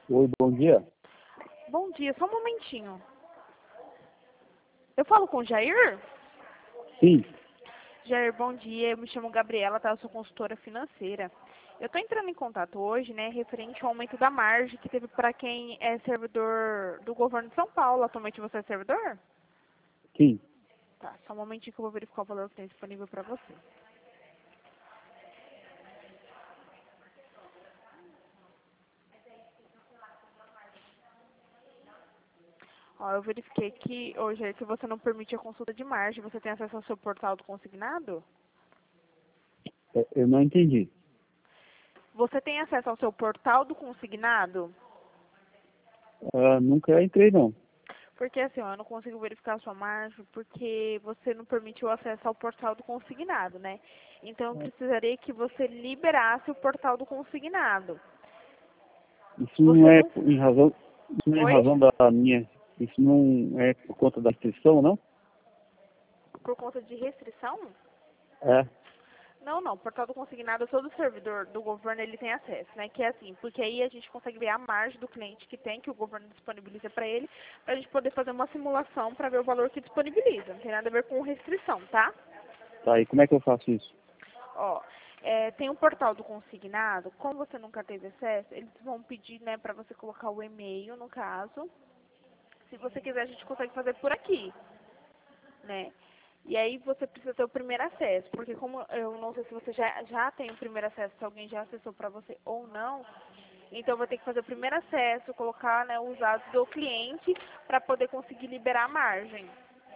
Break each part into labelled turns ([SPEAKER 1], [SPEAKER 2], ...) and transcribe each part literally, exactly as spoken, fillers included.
[SPEAKER 1] Oi, bom dia.
[SPEAKER 2] Bom dia, só um momentinho. Eu falo com o Jair?
[SPEAKER 1] Sim,
[SPEAKER 2] Jair, bom dia. Eu me chamo Gabriela, tá? Eu sou consultora financeira. Eu tô entrando em contato hoje, né, referente ao aumento da margem que teve para quem é servidor do governo de São Paulo. Atualmente você é servidor?
[SPEAKER 1] sim.
[SPEAKER 2] Tá, só um momentinho que eu vou verificar o valor que tem disponível para você. Ó, eu verifiquei que hoje é que você não permite a consulta de margem. Você tem acesso ao seu portal do consignado?
[SPEAKER 1] É, Eu não entendi.
[SPEAKER 2] Você tem acesso ao seu portal do consignado?
[SPEAKER 1] Ah, nunca entrei, não.
[SPEAKER 2] Porque assim, ó, eu não consigo verificar a sua margem porque você não permitiu acesso ao portal do consignado, né? Então eu precisaria que você liberasse o portal do consignado.
[SPEAKER 1] Isso não
[SPEAKER 2] Você
[SPEAKER 1] é
[SPEAKER 2] não...
[SPEAKER 1] em razão, isso não é em
[SPEAKER 2] Oi?
[SPEAKER 1] razão da minha, isso não é por conta da inscrição, não?
[SPEAKER 2] Por conta de restrição?
[SPEAKER 1] É,
[SPEAKER 2] Não, não. O portal do consignado, todo servidor do governo ele tem acesso, né? Que é assim, porque aí a gente consegue ver a margem do cliente que tem, que o governo disponibiliza para ele, para a gente poder fazer uma simulação para ver o valor que disponibiliza. Não tem nada a ver com restrição, tá?
[SPEAKER 1] tá, e como é que eu faço isso?
[SPEAKER 2] Ó, é, tem um portal do consignado, como você nunca teve acesso, eles vão pedir, né, para você colocar o e-mail, no caso. Se você quiser, a gente consegue fazer por aqui, né? E aí você precisa ter o primeiro acesso, porque como eu não sei se você já, já tem o primeiro acesso, se alguém já acessou para você ou não, então eu vou ter que fazer o primeiro acesso, colocar, né, os dados do cliente para poder conseguir liberar a margem,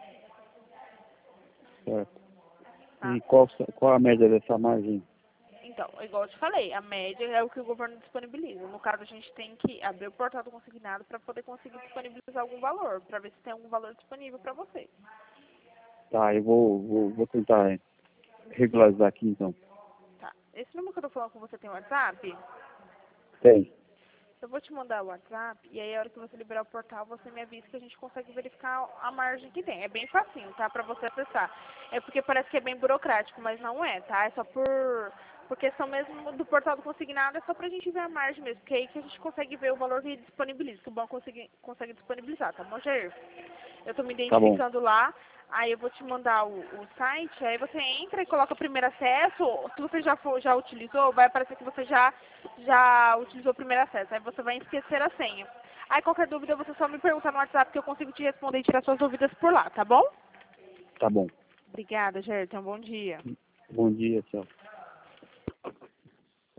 [SPEAKER 1] Certo.
[SPEAKER 2] tá?
[SPEAKER 1] E qual, qual a média dessa margem?
[SPEAKER 2] Então, igual eu te falei, a média é o que o governo disponibiliza. No caso, a gente tem que abrir o portal do consignado para poder conseguir disponibilizar algum valor, para ver se tem algum valor disponível para você.
[SPEAKER 1] Tá, eu vou, vou, vou tentar regularizar aqui então.
[SPEAKER 2] Tá. Esse número que eu tô falando com você tem WhatsApp?
[SPEAKER 1] Tem.
[SPEAKER 2] Eu vou te mandar o WhatsApp e aí a hora que você liberar o portal, você me avisa que a gente consegue verificar a margem que tem. É bem facinho, tá? Pra você acessar. É porque parece que é bem burocrático, mas não é, tá? É só por... Por questão mesmo do portal do consignado, é só pra gente ver a margem mesmo, porque é aí que a gente consegue ver o valor que ele disponibiliza, que o banco consegue, consegue disponibilizar, tá bom, Jair? Eu tô me
[SPEAKER 1] Tá bom,
[SPEAKER 2] identificando lá, aí eu vou te mandar o, o site, aí você entra e coloca o primeiro acesso, se você já for, já utilizou, vai aparecer que você já, já utilizou o primeiro acesso, aí você vai esquecer a senha. Aí qualquer dúvida você só me pergunta no WhatsApp que eu consigo te responder e tirar suas dúvidas por lá, tá bom?
[SPEAKER 1] tá bom.
[SPEAKER 2] Obrigada, Jair, tenha um bom dia.
[SPEAKER 1] Bom dia, tchau.